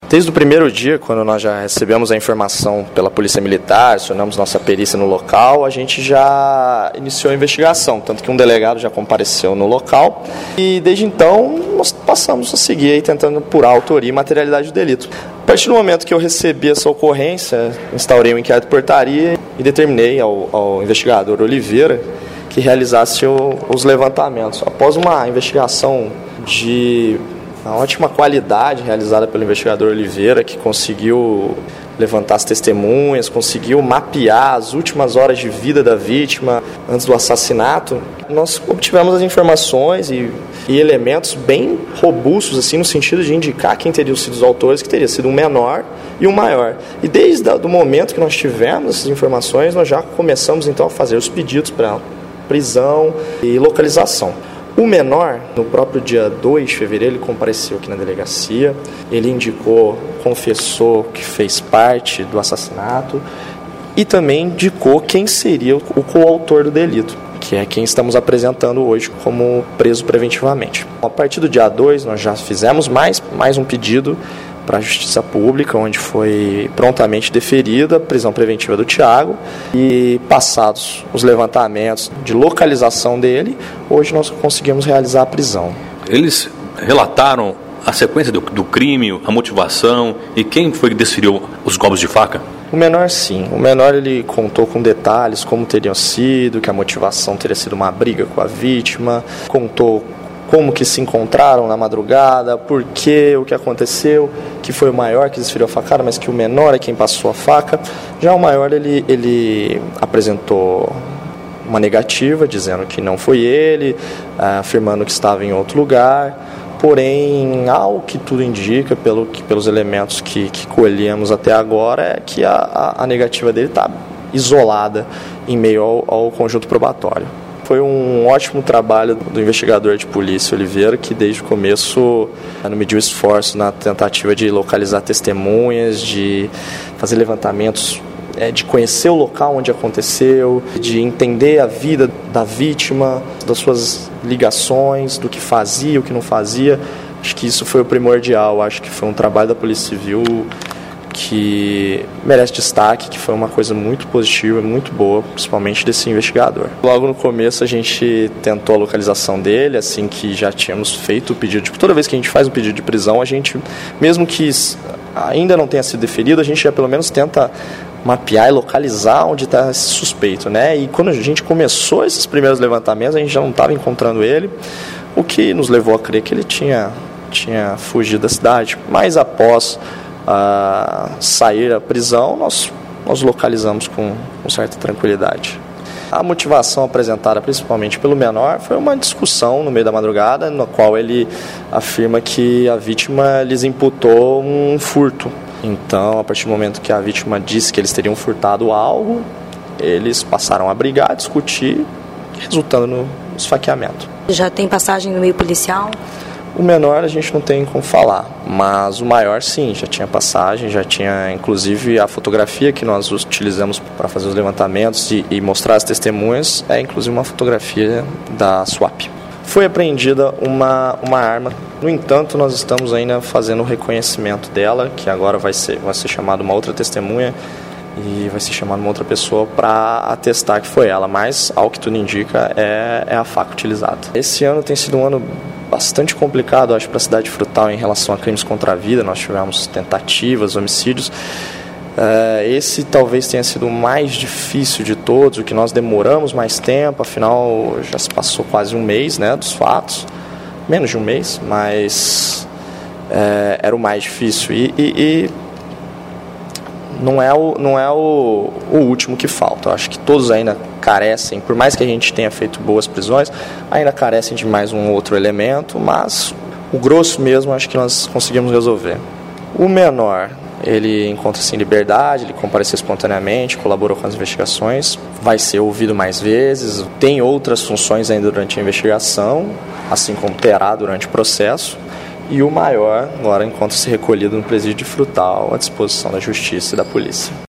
Desde o primeiro dia, quando nós já recebemos a informação pela Polícia Militar, acionamos nossa perícia no local, a gente já iniciou a investigação, tanto que um delegado já compareceu no local e desde então nós passamos a seguir aí, tentando apurar a autoria e materialidade do delito. A partir do momento que eu recebi essa ocorrência, instaurei um inquérito de portaria e determinei ao investigador Oliveira que realizasse os levantamentos. Após uma investigação de uma ótima qualidade realizada pelo investigador Oliveira, que conseguiu levantar as testemunhas, conseguiu mapear as últimas horas de vida da vítima antes do assassinato, nós obtivemos as informações e elementos bem robustos, assim, no sentido de indicar quem teriam sido os autores, que teria sido um menor e um maior. E desde o momento que nós tivemos essas informações, nós já começamos então a fazer os pedidos para prisão e localização. O menor, no próprio dia 2 de fevereiro, ele compareceu aqui na delegacia, ele indicou, confessou que fez parte do assassinato e também indicou quem seria o coautor do delito, que é quem estamos apresentando hoje como preso preventivamente. A partir do dia 2, nós já fizemos mais um pedido para a Justiça Pública, onde foi prontamente deferida a prisão preventiva do Thiago e passados os levantamentos de localização dele, hoje nós conseguimos realizar a prisão. Eles relataram a sequência do crime, a motivação e quem foi que desferiu os golpes de faca? O menor, sim. O menor, ele contou com detalhes como teriam sido, que a motivação teria sido uma briga com a vítima, contou como que se encontraram na madrugada, por que, o que aconteceu, que foi o maior que desferiu a facada, mas que o menor é quem passou a faca. Já o maior, ele apresentou uma negativa, dizendo que não foi ele, afirmando que estava em outro lugar, porém, ao que tudo indica, pelos elementos que colhemos até agora, é que a negativa dele está isolada em meio ao conjunto probatório. Foi um ótimo trabalho do investigador de polícia Oliveira, que desde o começo não mediu esforço na tentativa de localizar testemunhas, de fazer levantamentos, de conhecer o local onde aconteceu, de entender a vida da vítima, das suas ligações, do que fazia, o que não fazia. Acho que isso foi o primordial, acho que foi um trabalho da Polícia Civil que merece destaque, que foi uma coisa muito positiva, muito boa, principalmente desse investigador. Logo no começo a gente tentou a localização dele, assim que já tínhamos feito o pedido. Toda vez que a gente faz um pedido de prisão, a gente, mesmo que ainda não tenha sido deferido, a gente já pelo menos tenta mapear e localizar onde está esse suspeito, né? E quando a gente começou esses primeiros levantamentos, a gente já não estava encontrando ele, o que nos levou a crer que ele tinha fugido da cidade. Mas após sair da prisão, nós localizamos com certa tranquilidade. A motivação apresentada principalmente pelo menor foi uma discussão no meio da madrugada, na qual ele afirma que a vítima lhes imputou um furto. Então, a partir do momento que a vítima disse que eles teriam furtado algo, eles passaram a brigar, a discutir, resultando no esfaqueamento. Já tem passagem no meio policial? O menor a gente não tem como falar, mas o maior sim, já tinha passagem, já tinha inclusive a fotografia que nós utilizamos para fazer os levantamentos e mostrar as testemunhas, é inclusive uma fotografia da SWAP. Foi apreendida uma arma, no entanto nós estamos ainda fazendo o reconhecimento dela, que agora vai ser chamada uma outra testemunha e vai ser chamada uma outra pessoa para atestar que foi ela, mas ao que tudo indica é a faca utilizada. Esse ano tem sido um ano bastante complicado, acho, para a cidade de Frutal em relação a crimes contra a vida. Nós tivemos tentativas, homicídios. Esse talvez tenha sido o mais difícil de todos, o que nós demoramos mais tempo, afinal já se passou quase um mês, né, dos fatos, menos de um mês, mas era o mais difícil e não é o último que falta. Eu acho que todos ainda carecem, por mais que a gente tenha feito boas prisões, ainda carecem de mais um outro elemento, mas o grosso mesmo acho que nós conseguimos resolver. O menor, ele encontra-se em liberdade, ele compareceu espontaneamente, colaborou com as investigações, vai ser ouvido mais vezes, tem outras funções ainda durante a investigação, assim como terá durante o processo. E o maior agora encontra-se recolhido no presídio de Frutal à disposição da Justiça e da Polícia.